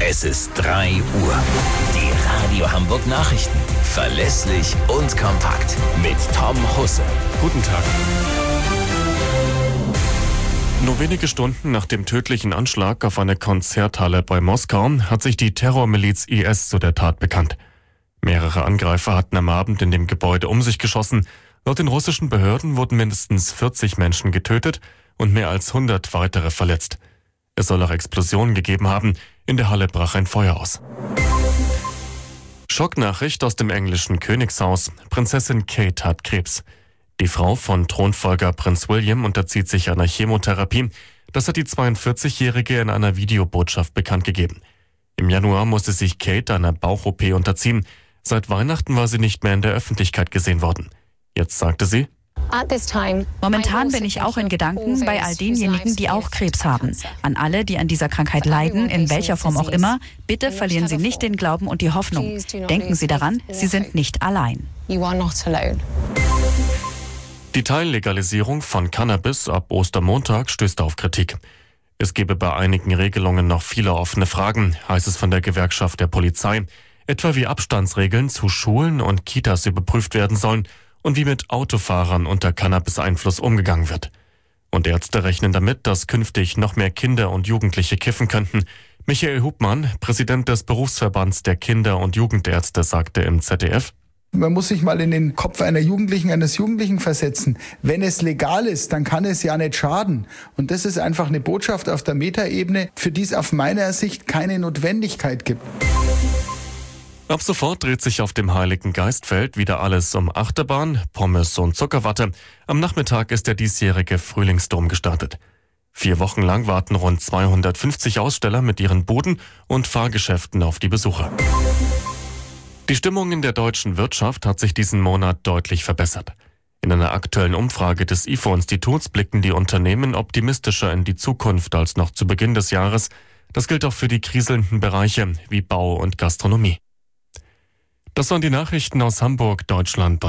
Es ist 3 Uhr. Die Radio Hamburg Nachrichten. Verlässlich und kompakt. Mit Tom Husse. Guten Tag. Nur wenige Stunden nach dem tödlichen Anschlag auf eine Konzerthalle bei Moskau hat sich die Terrormiliz IS zu der Tat bekannt. Mehrere Angreifer hatten am Abend in dem Gebäude um sich geschossen. Laut den russischen Behörden wurden mindestens 40 Menschen getötet und mehr als 100 weitere verletzt. Es soll auch Explosionen gegeben haben. In der Halle brach ein Feuer aus. Schocknachricht aus dem englischen Königshaus. Prinzessin Kate hat Krebs. Die Frau von Thronfolger Prinz William unterzieht sich einer Chemotherapie. Das hat die 42-Jährige in einer Videobotschaft bekannt gegeben. Im Januar musste sich Kate einer Bauch-OP unterziehen. Seit Weihnachten war sie nicht mehr in der Öffentlichkeit gesehen worden. Jetzt sagte sie: Momentan bin ich auch in Gedanken bei all denjenigen, die auch Krebs haben. An alle, die an dieser Krankheit leiden, in welcher Form auch immer, bitte verlieren Sie nicht den Glauben und die Hoffnung. Denken Sie daran, Sie sind nicht allein. Die Teillegalisierung von Cannabis ab Ostermontag stößt auf Kritik. Es gebe bei einigen Regelungen noch viele offene Fragen, heißt es von der Gewerkschaft der Polizei. Etwa wie Abstandsregeln zu Schulen und Kitas überprüft werden sollen und wie mit Autofahrern unter Cannabis-Einfluss umgegangen wird. Und Ärzte rechnen damit, dass künftig noch mehr Kinder und Jugendliche kiffen könnten. Michael Hubmann, Präsident des Berufsverbands der Kinder- und Jugendärzte, sagte im ZDF: Man muss sich mal in den Kopf eines Jugendlichen versetzen. Wenn es legal ist, dann kann es ja nicht schaden. Und das ist einfach eine Botschaft auf der Metaebene, für die es auf meiner Sicht keine Notwendigkeit gibt. Ab sofort dreht sich auf dem Heiligen Geistfeld wieder alles um Achterbahn, Pommes und Zuckerwatte. Am Nachmittag ist der diesjährige Frühlingsdom gestartet. 4 Wochen lang warten rund 250 Aussteller mit ihren Buden und Fahrgeschäften auf die Besucher. Die Stimmung in der deutschen Wirtschaft hat sich diesen Monat deutlich verbessert. In einer aktuellen Umfrage des IFO-Instituts blicken die Unternehmen optimistischer in die Zukunft als noch zu Beginn des Jahres. Das gilt auch für die kriselnden Bereiche wie Bau und Gastronomie. Das waren die Nachrichten aus Hamburg, Deutschland.